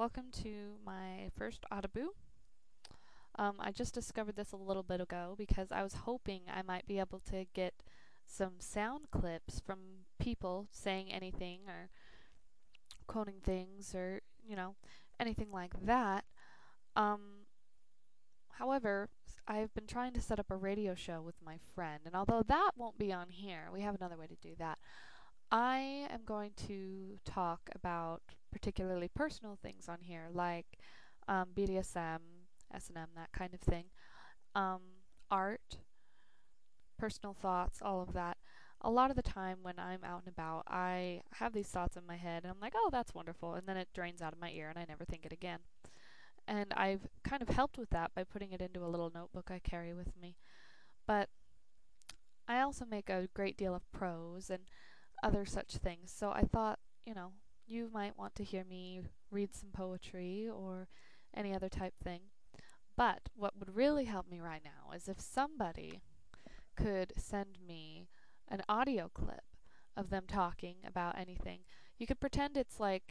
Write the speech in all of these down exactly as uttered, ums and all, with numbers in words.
welcome to my first Audible. Um, I just discovered this a little bit ago because I was hoping I might be able to get some sound clips from people saying anything or quoting things or, you know, anything like that. Um, however, s- I've been trying to set up a radio show with my friend, and although that won't be on here, we have another way to do that. I am going to talk about particularly personal things on here, like um, B D S M, S and M, that kind of thing, um, art, personal thoughts, all of that. A lot of the time when I'm out and about, I have these thoughts in my head, and I'm like, oh, that's wonderful, and then it drains out of my ear, and I never think it again. And I've kind of helped with that by putting it into a little notebook I carry with me. But I also make a great deal of prose and other such things. So I thought, you know, you might want to hear me read some poetry or any other type thing. But what would really help me right now is if somebody could send me an audio clip of them talking about anything. You could pretend it's like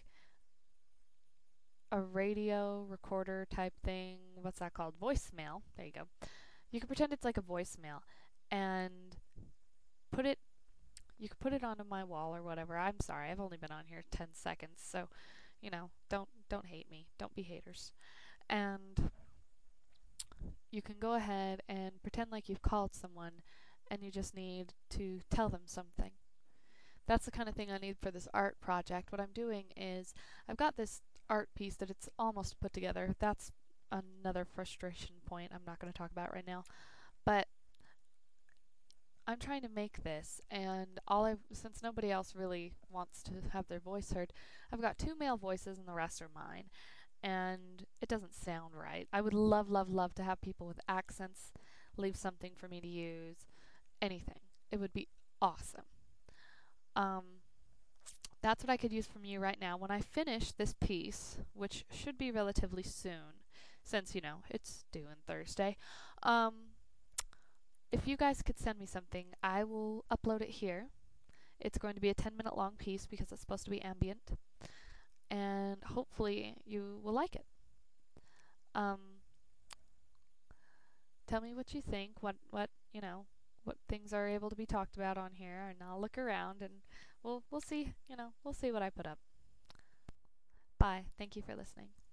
a radio recorder type thing. What's that called? Voicemail. There you go. You could pretend it's like a voicemail and put it you could put it onto my wall or whatever. I'm sorry, I've only been on here ten seconds, so you know, don't don't hate me. Don't be haters. And you can go ahead and pretend like you've called someone and you just need to tell them something. That's the kind of thing I need for this art project. What I'm doing is I've got this art piece that it's almost put together. That's another frustration point I'm not going to talk about right now. But I'm trying to make this, and all I since nobody else really wants to have their voice heard, I've got two male voices and the rest are mine, and it doesn't sound right. I would love, love, love to have people with accents leave something for me to use, anything. It would be awesome. Um, that's what I could use from you right now. When I finish this piece, which should be relatively soon, since you know it's due on Thursday, um, if you guys could send me something, I will upload it here. It's going to be a ten minute long piece because it's supposed to be ambient, and hopefully you will like it. Um, Tell me what you think, what, what, you know, what things are able to be talked about on here, and I'll look around and we'll, we'll see, you know, we'll see what I put up. Bye. Thank you for listening.